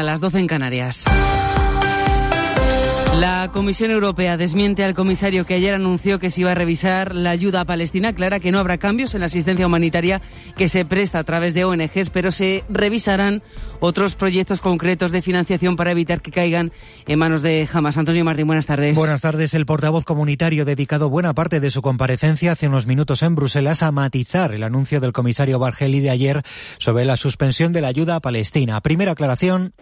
mañana, las 12 en Canarias. La Comisión Europea desmiente al comisario que ayer anunció que se iba a revisar la ayuda a Palestina. Aclara que no habrá cambios en la asistencia humanitaria que se presta a través de ONGs, pero se revisarán otros proyectos concretos de financiación para evitar que caigan en manos de Hamas. Antonio Martín, buenas tardes. Buenas tardes. El portavoz comunitario dedicado buena parte de su comparecencia hace unos minutos en Bruselas a matizar el anuncio del comisario Bargheli de ayer sobre la suspensión de la ayuda a Palestina. Primera aclaración.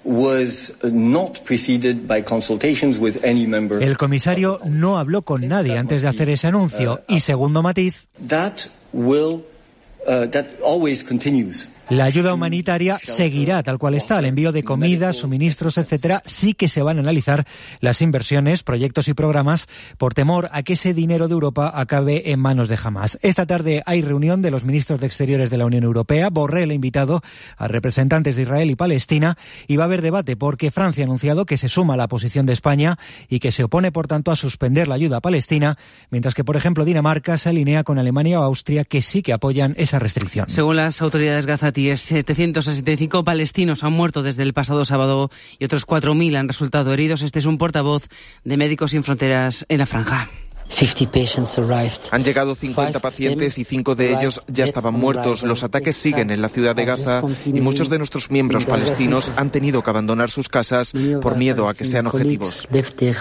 El comisario no habló con nadie antes de hacer ese anuncio. Y segundo matiz, la ayuda humanitaria seguirá tal cual está. El envío de comida, suministros, etcétera, sí que se van a analizar las inversiones, proyectos y programas por temor a que ese dinero de Europa acabe en manos de Hamas. Esta tarde hay reunión de los ministros de Exteriores de la Unión Europea. Borrell ha invitado a representantes de Israel y Palestina y va a haber debate porque Francia ha anunciado que se suma a la posición de España y que se opone, por tanto, a suspender la ayuda a Palestina, mientras que, por ejemplo, Dinamarca se alinea con Alemania o Austria, que sí que apoyan esa restricción. Según las autoridades gazatíes, 765 palestinos han muerto desde el pasado sábado y otros 4.000 han resultado heridos. Este es un portavoz de Médicos Sin Fronteras en la franja. Han llegado 50 pacientes y 5 de ellos ya estaban muertos. Los ataques siguen en la ciudad de Gaza y muchos de nuestros miembros palestinos han tenido que abandonar sus casas por miedo a que sean objetivos. Dice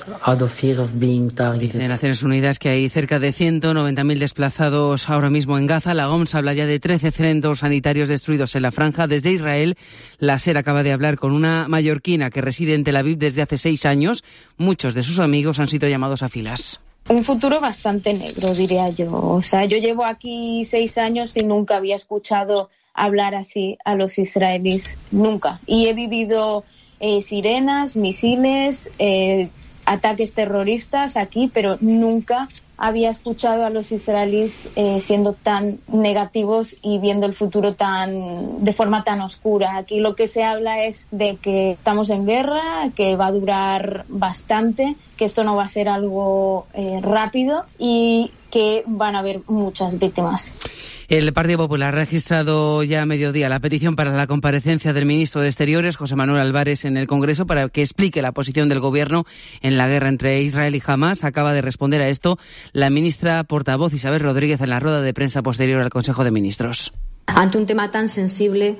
Naciones Unidas que hay cerca de 190.000 desplazados ahora mismo en Gaza. La OMS habla ya de 13 centros sanitarios destruidos en la franja. Desde Israel, la SER acaba de hablar con una mallorquina que reside en Tel Aviv desde hace 6 años. Muchos de sus amigos han sido llamados a filas. Un futuro bastante negro, diría yo. O sea, yo llevo aquí 6 años y nunca había escuchado hablar así a los israelíes, nunca. Y he vivido sirenas, misiles, ataques terroristas aquí, pero nunca había escuchado a los israelíes siendo tan negativos y viendo el futuro de forma tan oscura. Aquí lo que se habla es de que estamos en guerra, que va a durar bastante, que esto no va a ser algo rápido y que van a haber muchas víctimas. El Partido Popular ha registrado ya a mediodía la petición para la comparecencia del ministro de Exteriores, José Manuel Álvarez, en el Congreso para que explique la posición del Gobierno en la guerra entre Israel y Hamas. Acaba de responder a esto la ministra portavoz Isabel Rodríguez en la rueda de prensa posterior al Consejo de Ministros. Ante un tema tan sensible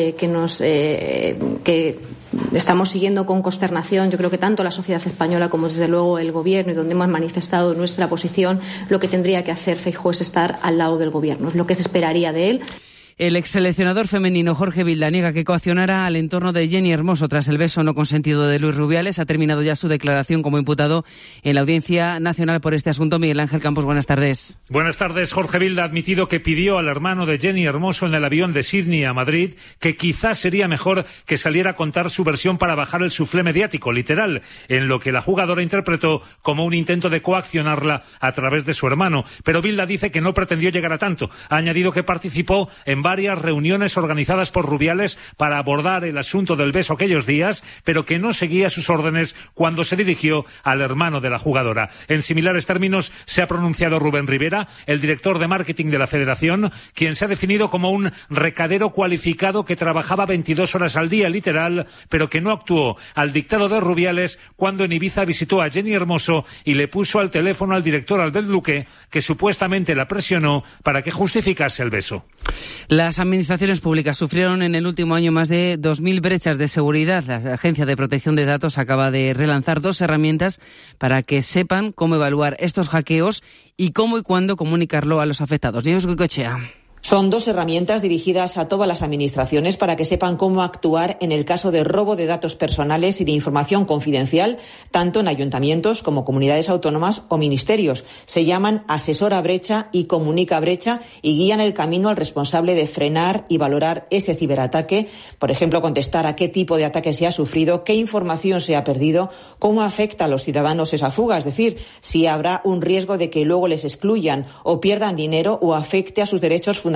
que estamos siguiendo con consternación, yo creo que tanto la sociedad española como desde luego el Gobierno, y donde hemos manifestado nuestra posición, lo que tendría que hacer Feijóo es estar al lado del Gobierno, es lo que se esperaría de él. El exseleccionador femenino Jorge Vilda niega que coaccionara al entorno de Jenny Hermoso tras el beso no consentido de Luis Rubiales. Ha terminado ya su declaración como imputado en la Audiencia Nacional por este asunto. Miguel Ángel Campos, buenas tardes. Buenas tardes. Jorge Vilda ha admitido que pidió al hermano de Jenny Hermoso en el avión de Sydney a Madrid que quizás sería mejor que saliera a contar su versión para bajar el suflé mediático, literal, en lo que la jugadora interpretó como un intento de coaccionarla a través de su hermano. Pero Vilda dice que no pretendió llegar a tanto. Ha añadido que participó en varias reuniones organizadas por Rubiales para abordar el asunto del beso aquellos días, pero que no seguía sus órdenes cuando se dirigió al hermano de la jugadora. En similares términos se ha pronunciado Rubén Rivera, el director de marketing de la Federación, quien se ha definido como un recadero cualificado que trabajaba 22 horas al día, literal, pero que no actuó al dictado de Rubiales cuando en Ibiza visitó a Jenny Hermoso y le puso al teléfono al director Albert Luque, que supuestamente la presionó para que justificase el beso. Las administraciones públicas sufrieron en el último año más de 2.000 brechas de seguridad. La Agencia de Protección de Datos acaba de relanzar 2 herramientas para que sepan cómo evaluar estos hackeos y cómo y cuándo comunicarlo a los afectados. James Goicoechea. Son 2 herramientas dirigidas a todas las administraciones para que sepan cómo actuar en el caso de robo de datos personales y de información confidencial, tanto en ayuntamientos como comunidades autónomas o ministerios. Se llaman Asesora Brecha y Comunica Brecha y guían el camino al responsable de frenar y valorar ese ciberataque. Por ejemplo, contestar a qué tipo de ataque se ha sufrido, qué información se ha perdido, cómo afecta a los ciudadanos esa fuga, es decir, si habrá un riesgo de que luego les excluyan o pierdan dinero o afecte a sus derechos fundamentales.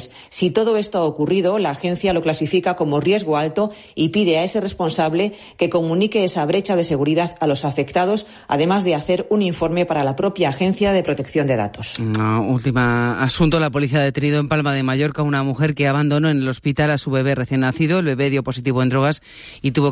Si todo esto ha ocurrido, la agencia lo clasifica como riesgo alto y pide a ese responsable que comunique esa brecha de seguridad a los afectados, además de hacer un informe para la propia Agencia de Protección de Datos. Último asunto. La policía ha detenido en Palma de Mallorca a una mujer que abandonó en el hospital a su bebé recién nacido. El bebé dio positivo en drogas y tuvo